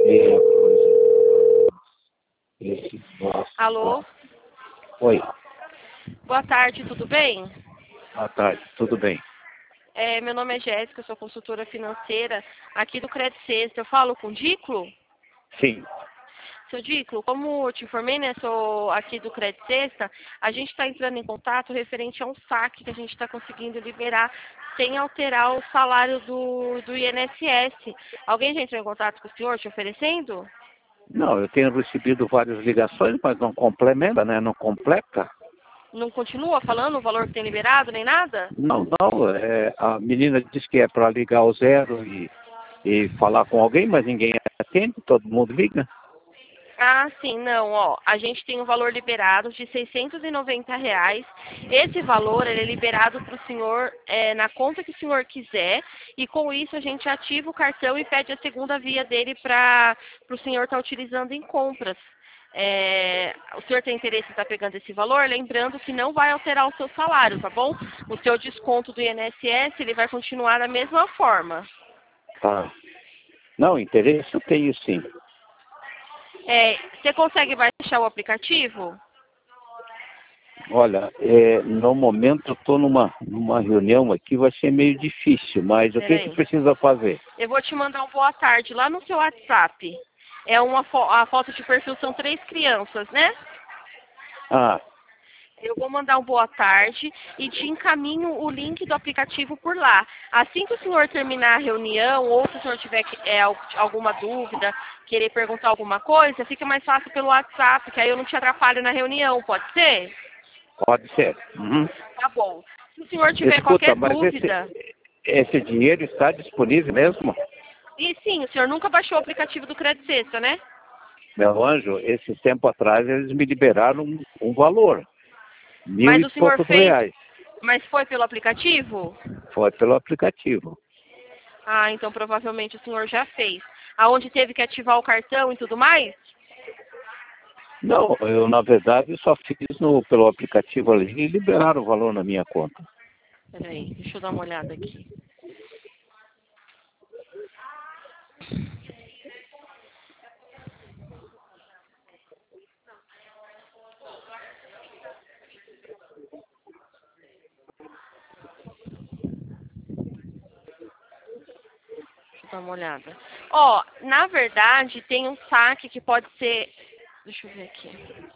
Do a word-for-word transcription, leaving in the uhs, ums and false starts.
meia coisa. Esse nosso. Alô? Oi, Boa tarde, tudo bem? boa tarde, tudo bem? É, meu nome é Jéssica, eu sou consultora financeira aqui do Credit Sexta. Eu falo com o Diclo? Sim. Seu Diclo, como eu te informei, né, sou aqui do Credit Sexta, a gente está entrando em contato referente a um saque que a gente está conseguindo liberar sem alterar o salário do, do I N S S. Alguém já entrou em contato com o senhor te oferecendo? Não, eu tenho recebido várias ligações, mas não complementa, né? Não completa. Não continua falando o valor que tem liberado, nem nada? Não, não. É, a menina diz que é para ligar ao zero e, e falar com alguém, mas ninguém atende, todo mundo liga. Ah, sim, não, ó, a gente tem um valor liberado de seiscentos e noventa reais. Esse valor ele é liberado para o senhor é, na conta que o senhor quiser e com isso a gente ativa o cartão e pede a segunda via dele para o senhor estar utilizando em compras. É, o senhor tem interesse em estar pegando esse valor? Lembrando que não vai alterar o seu salário, tá bom? O seu desconto do I N S S ele vai continuar da mesma forma. Tá. Não, interesse eu tenho sim. É, você consegue baixar o aplicativo? Olha, é, no momento eu estou numa, numa reunião aqui, vai ser meio difícil, mas o que que Peraí. precisa fazer? Eu vou te mandar um boa tarde lá no seu WhatsApp. É uma fo a foto de perfil são três crianças, né? Ah, Eu vou mandar um boa tarde e te encaminho o link do aplicativo por lá. Assim que o senhor terminar a reunião, ou se o senhor tiver é, al- alguma dúvida, querer perguntar alguma coisa, fica mais fácil pelo WhatsApp, que aí eu não te atrapalho na reunião, pode ser? pode ser. Uhum. Tá bom. Se o senhor tiver Escuta, qualquer mas esse, dúvida, esse dinheiro está disponível mesmo? e sim, o senhor nunca baixou o aplicativo do Credit Sexta, né? Meu anjo, esse tempo atrás eles me liberaram um, um valor, mil Mas e o senhor poucos fez, reais. mas foi pelo aplicativo? Foi pelo aplicativo. Ah, então provavelmente o senhor já fez. Aonde teve que ativar o cartão e tudo mais? Não, eu na verdade só fiz no, pelo aplicativo ali e liberaram o valor na minha conta. Peraí, deixa eu dar uma olhada aqui. Deixa eu dar uma olhada. Ó, na verdade, tem um saque que pode ser... Deixa eu ver aqui.